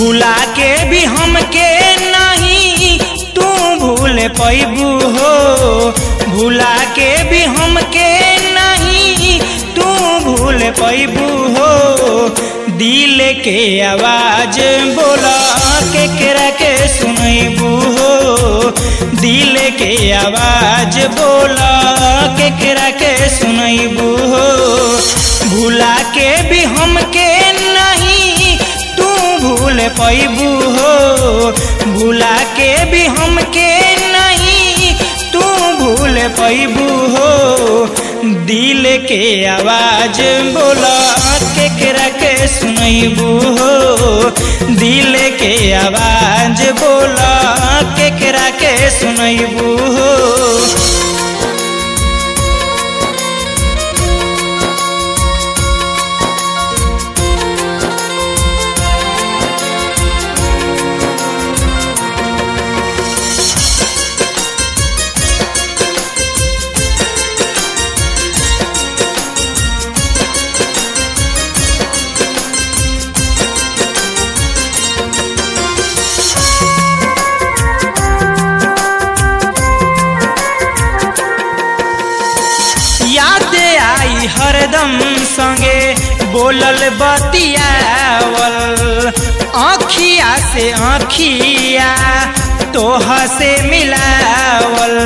भुला के भी हमके नहीं तू भूल पैबू हो, भुला के भी हमके नहीं तू भूल पैबू हो। दिल के आवाज बोला केकरा के सुनैबू हो, दिल के आवाज बोला केकरा के सुनैबू हो। भुला के भी हमके नहीं तू भूल पैबू हो, भुला के भी हमके नहीं तू भूल पैबू हो। दिल के आवाज बोला केकरा के सुनैबू हो, दिल के आवाज बोला केकरा के सुनैबू हो। हरदम संगे बोलल बतियावल, आँखिया से आँखिया तोह से मिलावल।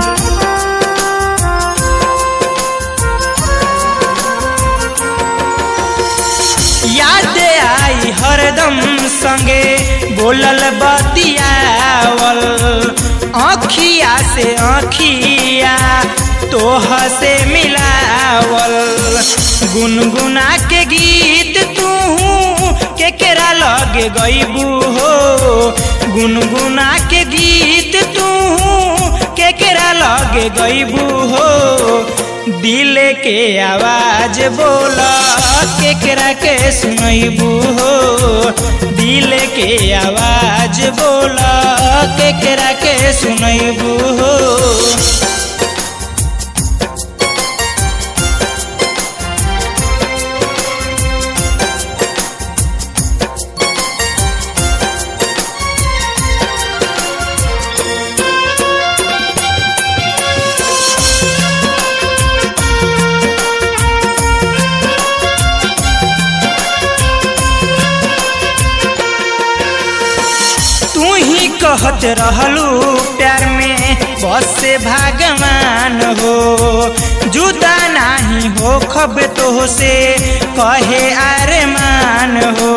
याद आई हरदम संगे बोलल बतियावल, आँखिया से आँखिया तोह से मिलावल। गुनगुना के गीत तू केकरा लगे गईबू हो, गुनगुना के गीत तू केकरा लगे गईबू हो। दिल के आवाज बोला केकरा के सुनैबू हो, दिल के आवाज बोला केकरा के सुनैबू हो। कहत रहलू प्यार में बस से भगवान हो, जुदा नहीं हो खब तो से कहे अरमान हो।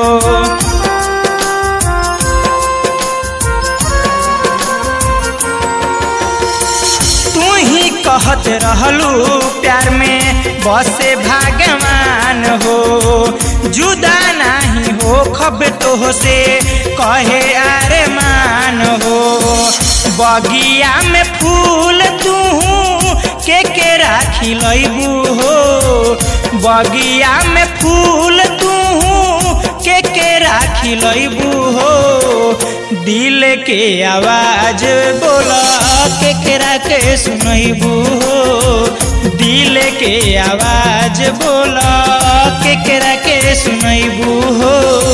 तू ही कहत रहलू प्यार में बस से भगवान हो, जुदा नहीं हो खब तो से कहे अरमान हो। बगिया में फूल तू केकरा खिलैबू हो, बगिया में फूल तू केकरा खिलैबू हो। दिल के आवाज बोला केकरा के सुनैबू हो, दिल के आवाज बोला केकरा के सुनैबू हो।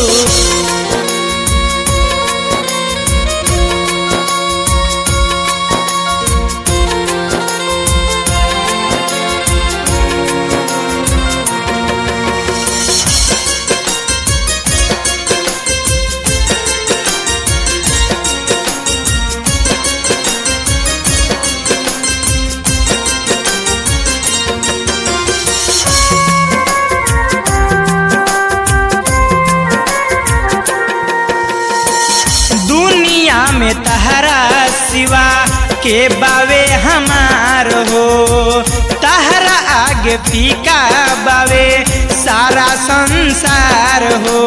में तहरा सिवा के बावे हमार हो, तहरा आगे फीका बावे सारा संसार हो।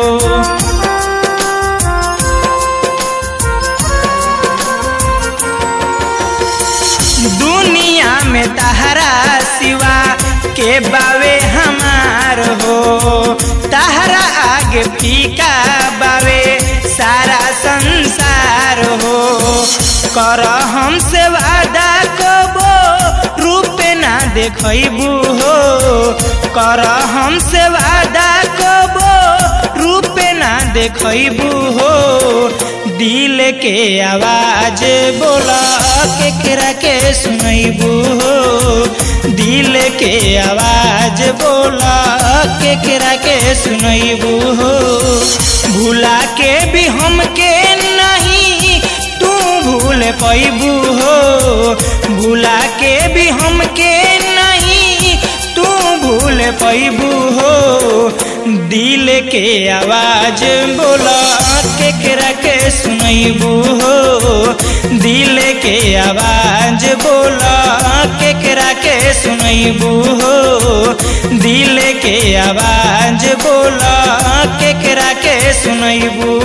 दुनिया में तहरा सिवा के बावे हमार हो, तहरा आगे फीका बावे सारा संसार हो। कर हमसे वादा कबो रूप ना देखबू हो, कर हमसे वादा कबो रूप ना देखबू हो दिल के आवाज बोला केकरा के सुनैबू हो दिल के आवाज बोला केकरा के सुनैबू हो भूला के भी हमके नहीं तू भूल पैबू हो भूला के भी हमके नहीं तू भूल पैबू हो दिल के आवाज बोला केकरा के सुनैबू हो दिल के आवाज बोला केकरा के सुनैबू हो दिल के आवाज बोला केकरा के सुनैबू